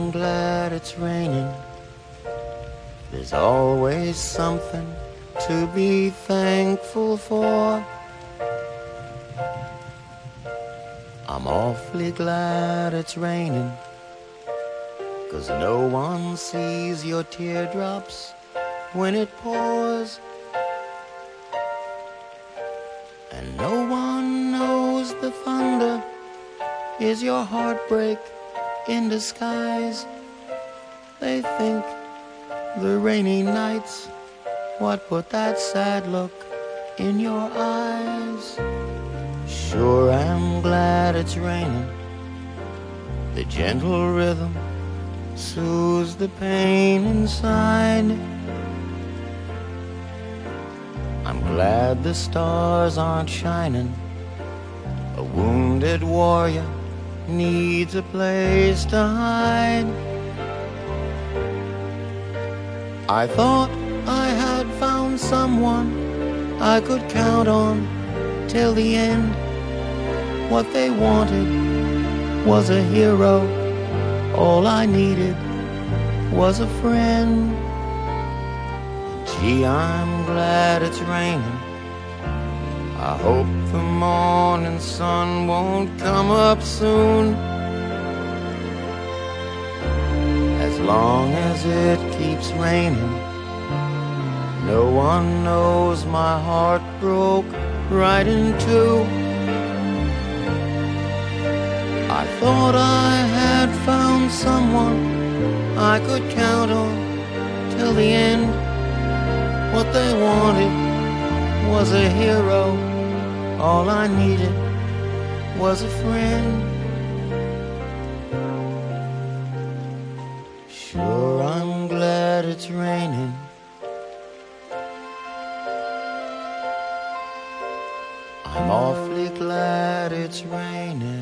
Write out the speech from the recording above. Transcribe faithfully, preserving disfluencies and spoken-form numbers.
I'm glad it's raining. There's always something to be thankful for. I'm awfully glad it's raining, 'cause no one sees your teardrops when it pours, and no one knows the thunder is your heartbreak in disguise. They think the rainy nights what put that sad look in your eyes. Sure, I'm glad it's raining. The gentle rhythm soothes the pain inside. I'm glad the stars aren't shining. A wounded warrior needs a place to hide. I thought I had found someone I could count on till the end. What they wanted was a hero. All I needed was a friend. Gee, I'm glad it's raining. I hope the morning sun won't come up soon. As long as it keeps raining, no one knows my heart broke right in two. I thought I had found someone I could count on till the end. What they wanted was a hero. All I needed was a friend. Sure, I'm glad it's raining. I'm awfully glad it's raining.